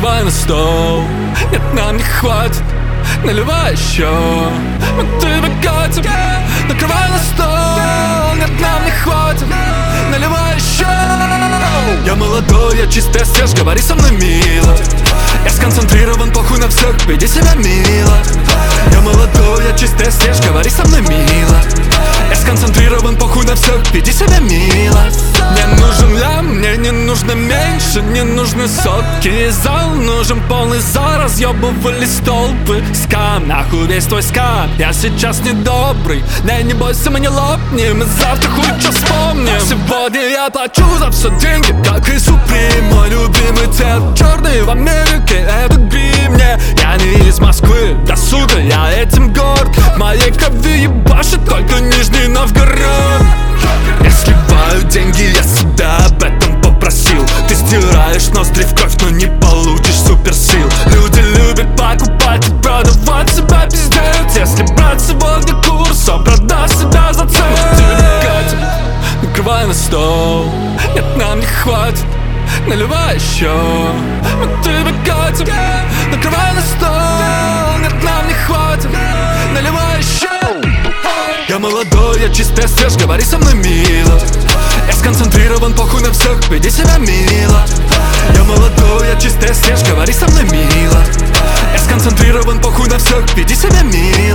Накрывай на стол, нет, нам не хватит. Наливай еще, мы тебя катим. Накрывай на стол, нет, нам не хватит. Наливай еще. Я молодой, я чистый, свеж, говори со мной мило. Я сконцентрирован, похуй на всех, веди себя мило. Я молодой, я чистый, свеж, говори со мной мило. Я сконцентрирован, похуй на всех, веди себя мило. Мне нужен лям, мне не нужно меньше. Не нужны сотки и зал, нужен полный зал. Разъебывали столбы, скам, нахуй весь твой скам. Я сейчас недобрый, не бойся, мы не лопнем. И завтра хуй что вспомним. Сегодня я плачу за все деньги, как и Суприм. Мой любимый цвет черный в Америке, это грим. Не, я не из Москвы, да сука, я этим горд. В моей крови ебашит только Нижний Новгород. Я сливаю деньги, я себя об этом попросил. Ты стираешь ноздри в кровь, но не получишь суперсил. Люди любят покупать и продавать себя, пиздец. Если брать сегодня курс, он продаст себя за цену. Накрывай на стол, нет, нам не хватит. Наливай еще, мы тебя катим. Накрывай на стол, нет, нам не хватит. Наливай еще. Я молодой, я чистый, свеж, говори со мной мило. Я сконцентрирован, похуй на всех, веди себя мило. Я молодой, я чистый, свеж, говори со мной мило. Я сконцентрирован, похуй на всех, веди себя мило.